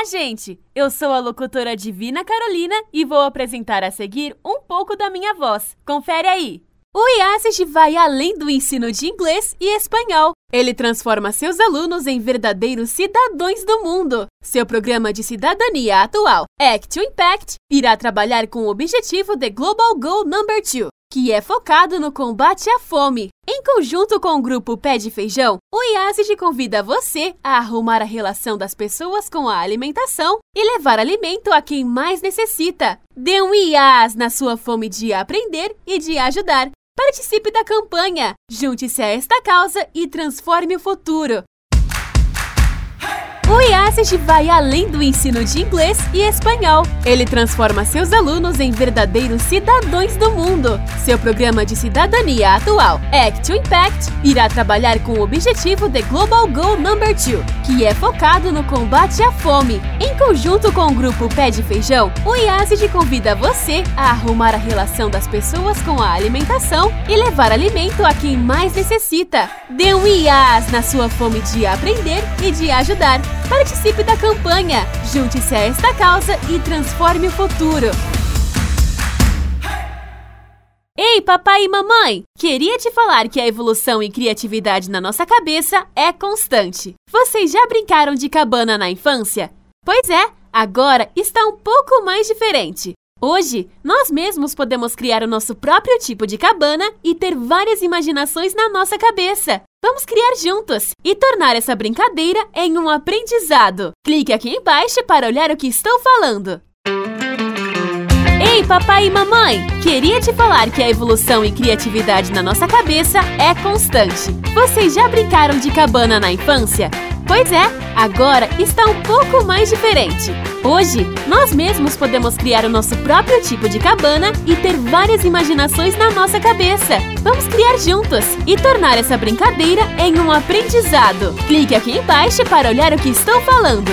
Olá, gente! Eu sou a locutora Divina Carolina e vou apresentar a seguir um pouco da minha voz. Confere aí! O IASEG vai além do ensino de inglês e espanhol. Ele transforma seus alunos em verdadeiros cidadãos do mundo. Seu programa de cidadania atual, Act to Impact, irá trabalhar com o objetivo de Global Goal Number 2, que é focado no combate à fome. Em conjunto com o grupo Pé de Feijão, o IASEG convida você a arrumar a relação das pessoas com a alimentação e levar alimento a quem mais necessita. Dê um IAS na sua fome de aprender e de ajudar. Participe da campanha, junte-se a esta causa e transforme o futuro. O IASEG vai além do ensino de inglês e espanhol. Ele transforma seus alunos em verdadeiros cidadãos do mundo. Seu programa de cidadania atual, Act to Impact, irá trabalhar com o objetivo de Global Goal Number 2, que é focado no combate à fome. Em conjunto com o grupo Pé de Feijão, o IASEG convida você a arrumar a relação das pessoas com a alimentação e levar alimento a quem mais necessita. Dê um IAS na sua fome de aprender e de ajudar. Participe da campanha, junte-se a esta causa e transforme o futuro. Ei, papai e mamãe! Queria te falar que a evolução e criatividade na nossa cabeça é constante. Vocês já brincaram de cabana na infância? Pois é, agora está um pouco mais diferente. Hoje, nós mesmos podemos criar o nosso próprio tipo de cabana e ter várias imaginações na nossa cabeça. Vamos criar juntos e tornar essa brincadeira em um aprendizado. Clique aqui embaixo para olhar o que estou falando. Ei, papai e mamãe! Queria te falar que a evolução e criatividade na nossa cabeça é constante. Vocês já brincaram de cabana na infância? Pois é, agora está um pouco mais diferente. Hoje, nós mesmos podemos criar o nosso próprio tipo de cabana e ter várias imaginações na nossa cabeça. Vamos criar juntos e tornar essa brincadeira em um aprendizado. Clique aqui embaixo para olhar o que estou falando.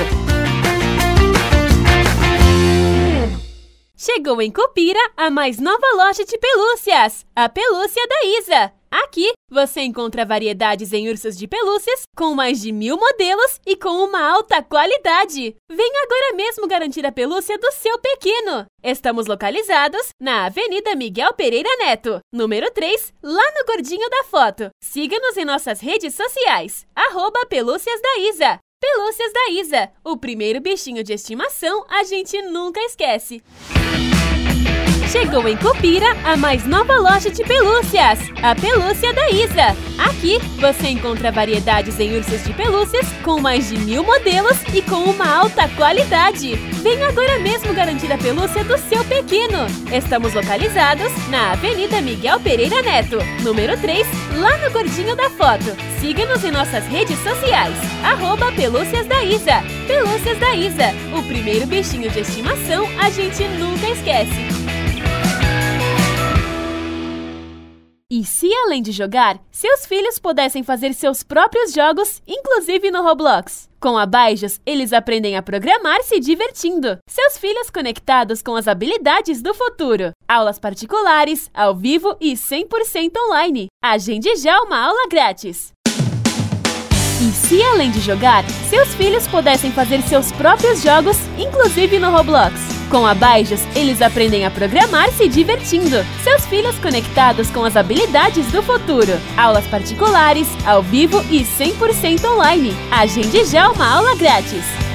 Chegou em Cupira a mais nova loja de pelúcias, a Pelúcia da Isa. Aqui, você encontra variedades em ursos de pelúcias com mais de 1000 modelos e com uma alta qualidade. Venha agora mesmo garantir a pelúcia do seu pequeno. Estamos localizados na Avenida Miguel Pereira Neto, número 3, lá no gordinho da foto. Siga-nos em nossas redes sociais, @Pelúcias da Isa. Pelúcias da Isa, o primeiro bichinho de estimação a gente nunca esquece. Chegou em Cupira a mais nova loja de pelúcias, a Pelúcia da Isa. Aqui você encontra variedades em ursos de pelúcias com mais de 1000 modelos e com uma alta qualidade. Venha agora mesmo garantir a pelúcia do seu pequeno. Estamos localizados na Avenida Miguel Pereira Neto, número 3, lá no gordinho da foto. Siga-nos em nossas redes sociais, @Pelúcias da Isa. Pelúcias da Isa, o primeiro bichinho de estimação a gente nunca esquece. E se, além de jogar, seus filhos pudessem fazer seus próprios jogos, inclusive no Roblox? Com a Byju's, eles aprendem a programar se divertindo. Seus filhos conectados com as habilidades do futuro. Aulas particulares, ao vivo e 100% online. Agende já uma aula grátis. E se, além de jogar, seus filhos pudessem fazer seus próprios jogos, inclusive no Roblox? Com a Byju's, eles aprendem a programar se divertindo. Seus filhos conectados com as habilidades do futuro. Aulas particulares, ao vivo e 100% online. Agende já uma aula grátis.